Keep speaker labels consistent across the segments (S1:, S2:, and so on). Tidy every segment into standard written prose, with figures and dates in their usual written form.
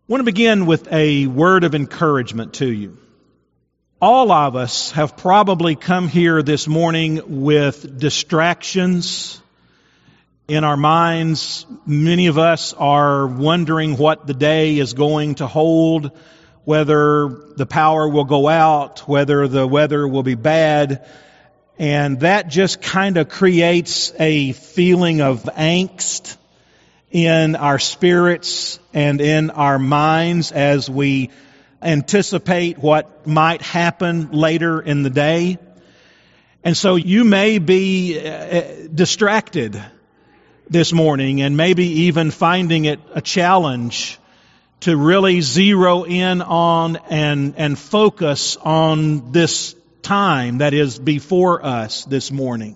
S1: I want to begin with a word of encouragement to you. All of us have probably come here this morning with distractions in our minds. Many of us are wondering what the day is going to hold, whether the power will go out, whether the weather will be bad. And that just kind of creates a feeling of angst in our spirits and in our minds as we anticipate what might happen later in the day. And so you may be distracted this morning and maybe even finding it a challenge to really zero in on and focus on this time that is before us this morning.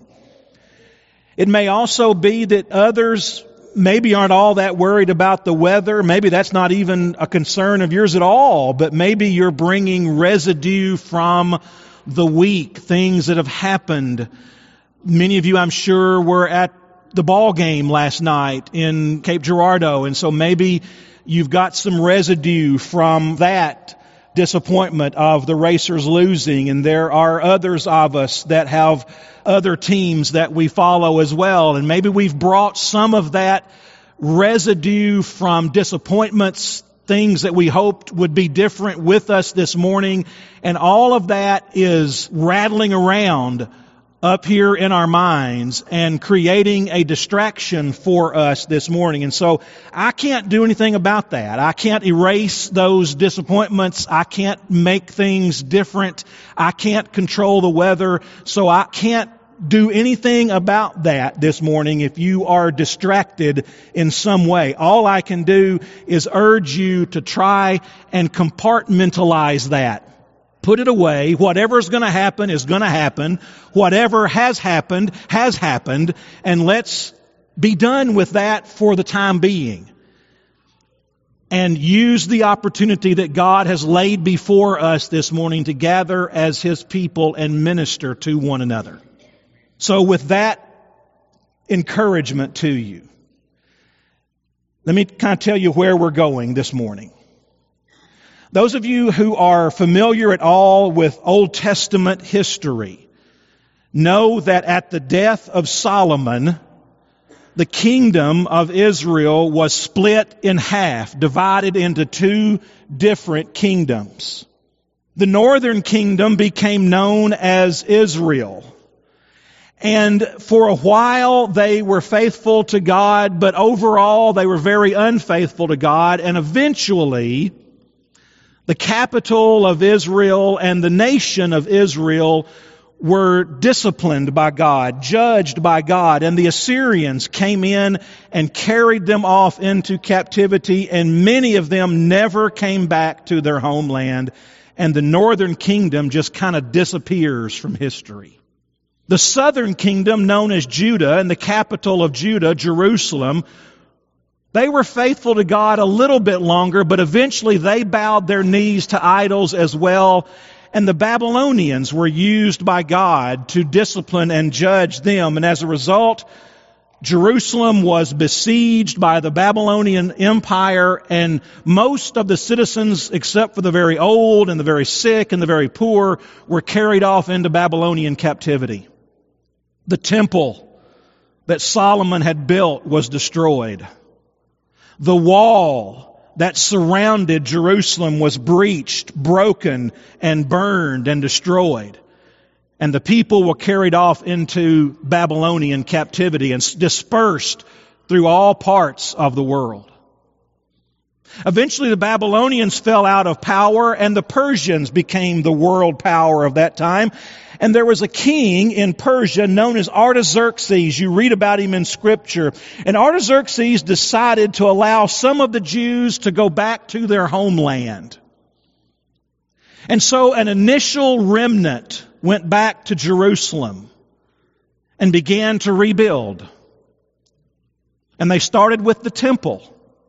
S1: It may also be that others maybe aren't all that worried about the weather. Maybe that's not even a concern of yours at all, but maybe you're bringing residue from the week, things that have happened. Many of you, I'm sure, were at the ball game last night in Cape Girardeau, and so maybe you've got some residue from that disappointment of the Racers losing, and there are others of us that have other teams that we follow as well, and maybe we've brought some of that residue from disappointments, things that we hoped would be different with us this morning, and all of that is rattling around up here in our minds and creating a distraction for us this morning. And so I can't do anything about that. I can't erase those disappointments. I can't make things different. I can't control the weather. So I can't do anything about that this morning if you are distracted in some way. All I can do is urge you to try and compartmentalize that. Put it away. Whatever's going to happen is going to happen. Whatever has happened, and let's be done with that for the time being. And use the opportunity that God has laid before us this morning to gather as His people and minister to one another. So with that encouragement to you, let me kind of tell you where we're going this morning. Those of you who are familiar at all with Old Testament history know that at the death of Solomon, the kingdom of Israel was split in half, divided into two different kingdoms. The northern kingdom became known as Israel. And for a while they were faithful to God, but overall they were very unfaithful to God, and eventually the capital of Israel and the nation of Israel were disciplined by God, judged by God, and the Assyrians came in and carried them off into captivity, and many of them never came back to their homeland, and the northern kingdom just kind of disappears from history. The southern kingdom, known as Judah, and the capital of Judah, Jerusalem, they were faithful to God a little bit longer, but eventually they bowed their knees to idols as well. And the Babylonians were used by God to discipline and judge them. And as a result, Jerusalem was besieged by the Babylonian Empire, and most of the citizens, except for the very old and the very sick and the very poor, were carried off into Babylonian captivity. The temple that Solomon had built was destroyed. The wall that surrounded Jerusalem was breached, broken, and burned and destroyed. And the people were carried off into Babylonian captivity and dispersed through all parts of the world. Eventually the Babylonians fell out of power, and the Persians became the world power of that time. And there was a king in Persia known as Artaxerxes. You read about him in Scripture. And Artaxerxes decided to allow some of the Jews to go back to their homeland. And so an initial remnant went back to Jerusalem and began to rebuild. And they started with the temple.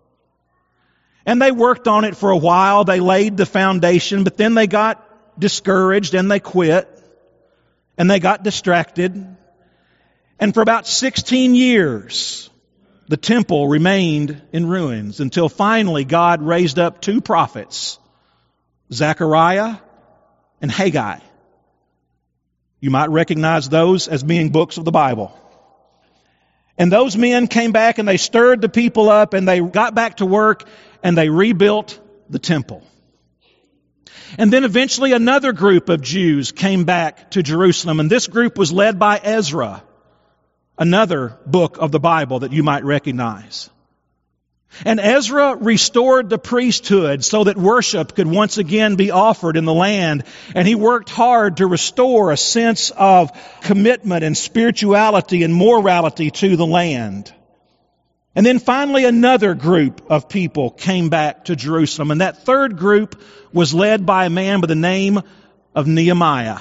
S1: And they worked on it for a while. They laid the foundation, but then they got discouraged and they quit. And they got distracted. And for about 16 years, the temple remained in ruins until finally God raised up two prophets, Zechariah and Haggai. You might recognize those as being books of the Bible. And those men came back and they stirred the people up and they got back to work and they rebuilt the temple. And then eventually another group of Jews came back to Jerusalem, and this group was led by Ezra, another book of the Bible that you might recognize. And Ezra restored the priesthood so that worship could once again be offered in the land. And he worked hard to restore a sense of commitment and spirituality and morality to the land. And then finally another group of people came back to Jerusalem. And that third group was led by a man by the name of Nehemiah.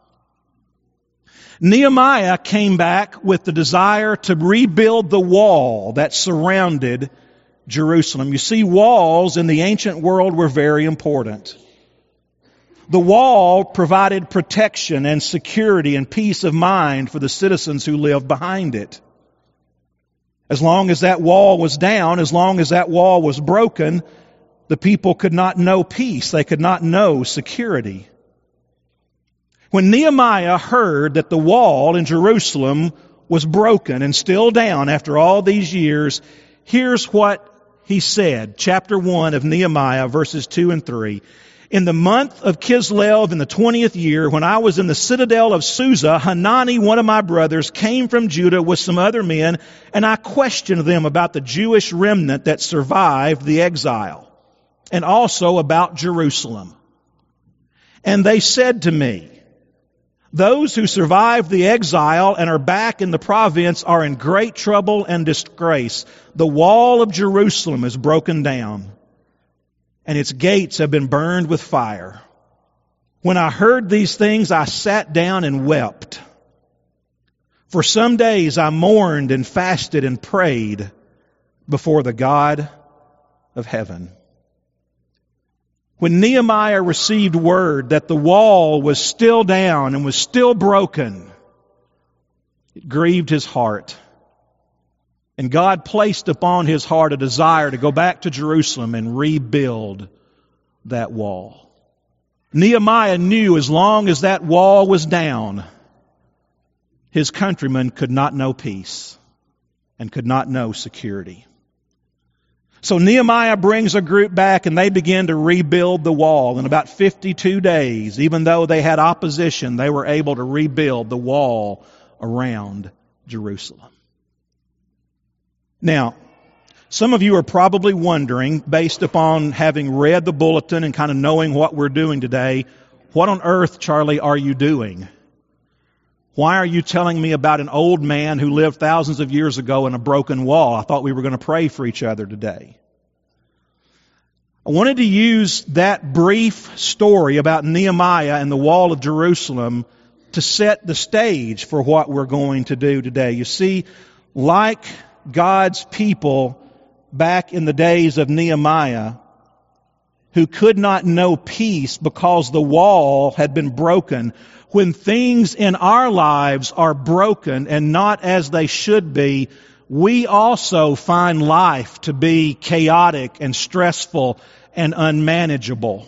S1: Nehemiah came back with the desire to rebuild the wall that surrounded Jerusalem. You see, walls in the ancient world were very important. The wall provided protection and security and peace of mind for the citizens who lived behind it. As long as that wall was down, as long as that wall was broken, the people could not know peace. They could not know security. When Nehemiah heard that the wall in Jerusalem was broken and still down after all these years, here's what he said. Chapter 1 of Nehemiah, verses 2 and 3. In the month of Kislev in the 20th year, when I was in the citadel of Susa, Hanani, one of my brothers, came from Judah with some other men, and I questioned them about the Jewish remnant that survived the exile, and also about Jerusalem. And they said to me, those who survived the exile and are back in the province are in great trouble and disgrace. The wall of Jerusalem is broken down, and its gates have been burned with fire. When I heard these things, I sat down and wept. For some days I mourned and fasted and prayed before the God of heaven. When Nehemiah received word that the wall was still down and was still broken, it grieved his heart. And God placed upon his heart a desire to go back to Jerusalem and rebuild that wall. Nehemiah knew as long as that wall was down, his countrymen could not know peace and could not know security. So Nehemiah brings a group back and they begin to rebuild the wall. In about 52 days, even though they had opposition, they were able to rebuild the wall around Jerusalem. Now, some of you are probably wondering, based upon having read the bulletin and kind of knowing what we're doing today, what on earth, Charlie, are you doing? Why are you telling me about an old man who lived thousands of years ago in a broken wall? I thought we were going to pray for each other today. I wanted to use that brief story about Nehemiah and the wall of Jerusalem to set the stage for what we're going to do today. You see, like God's people back in the days of Nehemiah, who could not know peace because the wall had been broken, when things in our lives are broken and not as they should be, we also find life to be chaotic and stressful and unmanageable.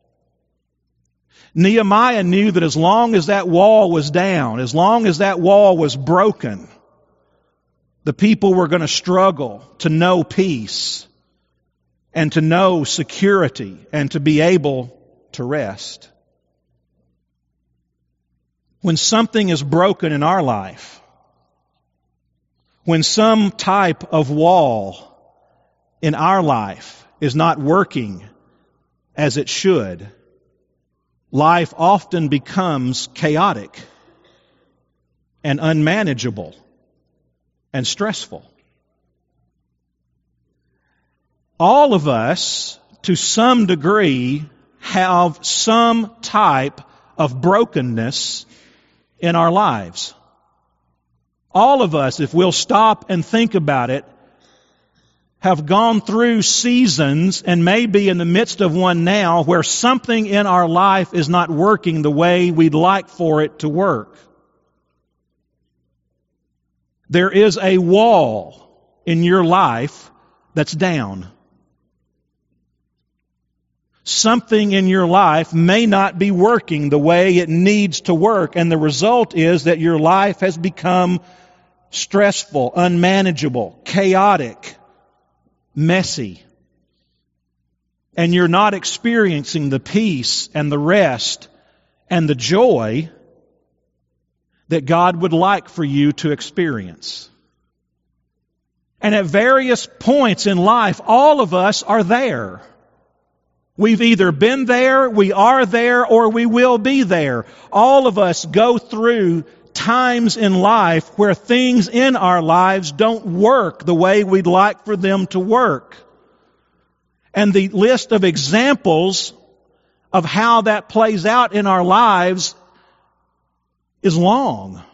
S1: Nehemiah knew that as long as that wall was down, as long as that wall was broken, the people were going to struggle to know peace and to know security and to be able to rest. When something is broken in our life, when some type of wall in our life is not working as it should, life often becomes chaotic and unmanageable and stressful. All of us, to some degree, have some type of brokenness in our lives. All of us, if we'll stop and think about it, have gone through seasons and may be in the midst of one now where something in our life is not working the way we'd like for it to work. There is a wall in your life that's down. Something in your life may not be working the way it needs to work, and the result is that your life has become stressful, unmanageable, chaotic, messy. And you're not experiencing the peace and the rest and the joy that God would like for you to experience. And at various points in life, all of us are there. We've either been there, we are there, or we will be there. All of us go through times in life where things in our lives don't work the way we'd like for them to work. And the list of examples of how that plays out in our lives is long.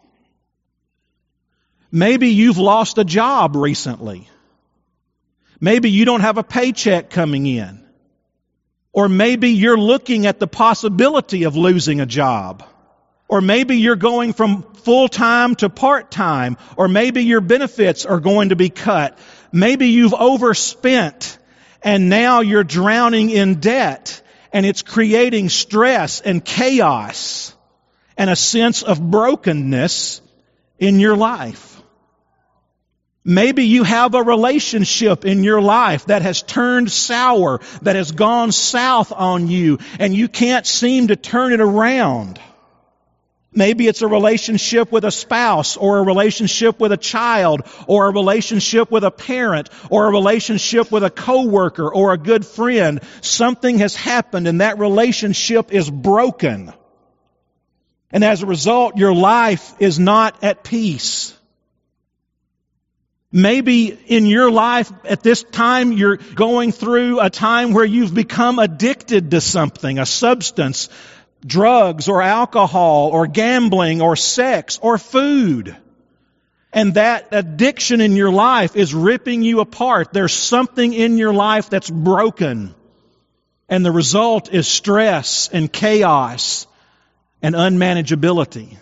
S1: Maybe you've lost a job recently. Maybe you don't have a paycheck coming in. Or maybe you're looking at the possibility of losing a job. Or maybe you're going from full-time to part-time. Or maybe your benefits are going to be cut. Maybe you've overspent and now you're drowning in debt. And it's creating stress and chaos and a sense of brokenness in your life. Maybe you have a relationship in your life that has turned sour, that has gone south on you, and you can't seem to turn it around. Maybe it's a relationship with a spouse, or a relationship with a child, or a relationship with a parent, or a relationship with a coworker, or a good friend. Something has happened and that relationship is broken. And as a result, your life is not at peace. Maybe in your life at this time you're going through a time where you've become addicted to something, a substance, drugs or alcohol or gambling or sex or food. And that addiction in your life is ripping you apart. There's something in your life that's broken. And the result is stress and chaos and unmanageability.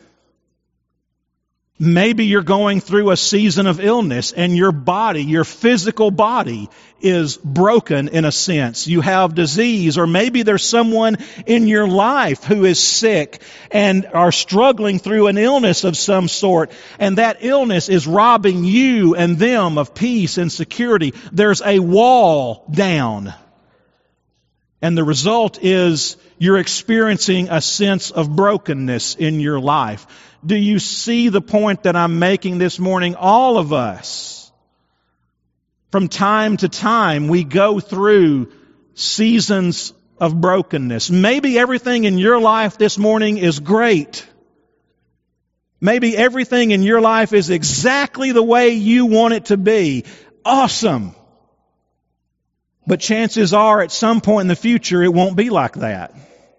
S1: Maybe you're going through a season of illness and your body, your physical body, is broken in a sense. You have disease, or maybe there's someone in your life who is sick and are struggling through an illness of some sort, and that illness is robbing you and them of peace and security. There's a wall down. And the result is you're experiencing a sense of brokenness in your life. Do you see the point that I'm making this morning? All of us, from time to time, we go through seasons of brokenness. Maybe everything in your life this morning is great. Maybe everything in your life is exactly the way you want it to be. Awesome. But chances are at some point in the future it won't be like that.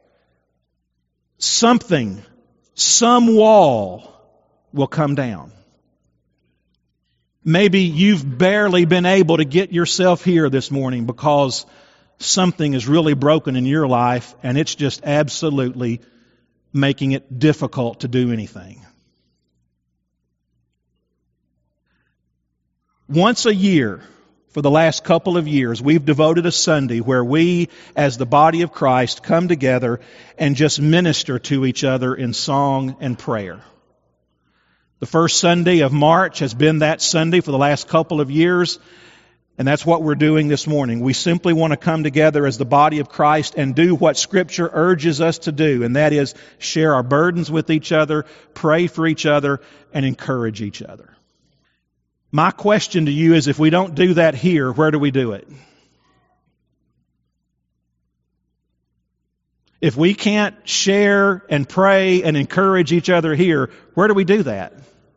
S1: Some wall will come down. Maybe you've barely been able to get yourself here this morning because something is really broken in your life and it's just absolutely making it difficult to do anything. Once a year, for the last couple of years, we've devoted a Sunday where we, as the body of Christ, come together and just minister to each other in song and prayer. The first Sunday of March has been that Sunday for the last couple of years, and that's what we're doing this morning. We simply want to come together as the body of Christ and do what Scripture urges us to do, and that is share our burdens with each other, pray for each other, and encourage each other. My question to you is, if we don't do that here, where do we do it? If we can't share and pray and encourage each other here, where do we do that?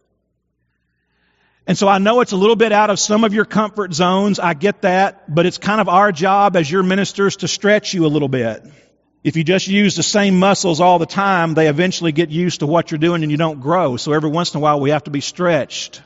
S1: And so I know it's a little bit out of some of your comfort zones. I get that. But it's kind of our job as your ministers to stretch you a little bit. If you just use the same muscles all the time, they eventually get used to what you're doing and you don't grow. So every once in a while we have to be stretched.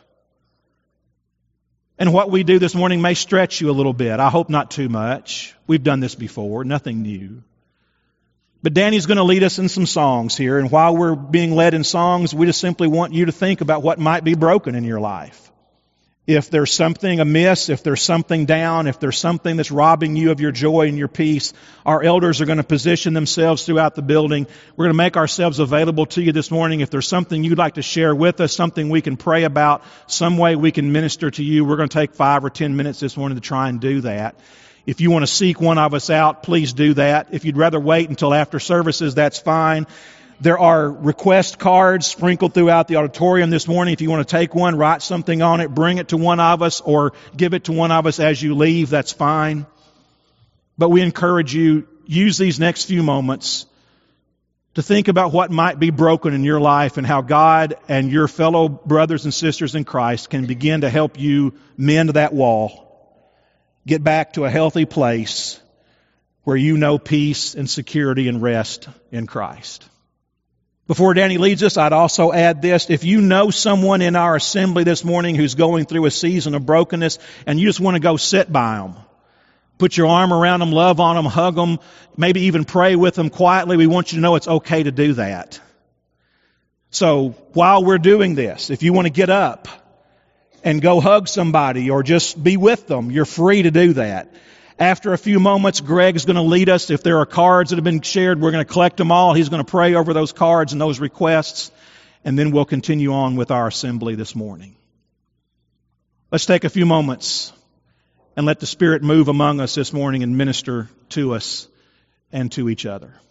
S1: And what we do this morning may stretch you a little bit. I hope not too much. We've done this before, nothing new. But Danny's going to lead us in some songs here. And while we're being led in songs, we just simply want you to think about what might be broken in your life. If there's something amiss, if there's something down, if there's something that's robbing you of your joy and your peace, our elders are going to position themselves throughout the building. We're going to make ourselves available to you this morning. If there's something you'd like to share with us, something we can pray about, some way we can minister to you, we're going to take 5 or 10 minutes this morning to try and do that. If you want to seek one of us out, please do that. If you'd rather wait until after services, that's fine. There are request cards sprinkled throughout the auditorium this morning. If you want to take one, write something on it, bring it to one of us, or give it to one of us as you leave, that's fine. But we encourage you, use these next few moments to think about what might be broken in your life and how God and your fellow brothers and sisters in Christ can begin to help you mend that wall, get back to a healthy place where you know peace and security and rest in Christ. Before Danny leads us, I'd also add this. If you know someone in our assembly this morning who's going through a season of brokenness and you just want to go sit by them, put your arm around them, love on them, hug them, maybe even pray with them quietly, we want you to know it's okay to do that. So while we're doing this, if you want to get up and go hug somebody or just be with them, you're free to do that. After a few moments, Greg is going to lead us. If there are cards that have been shared, we're going to collect them all. He's going to pray over those cards and those requests, and then we'll continue on with our assembly this morning. Let's take a few moments and let the Spirit move among us this morning and minister to us and to each other.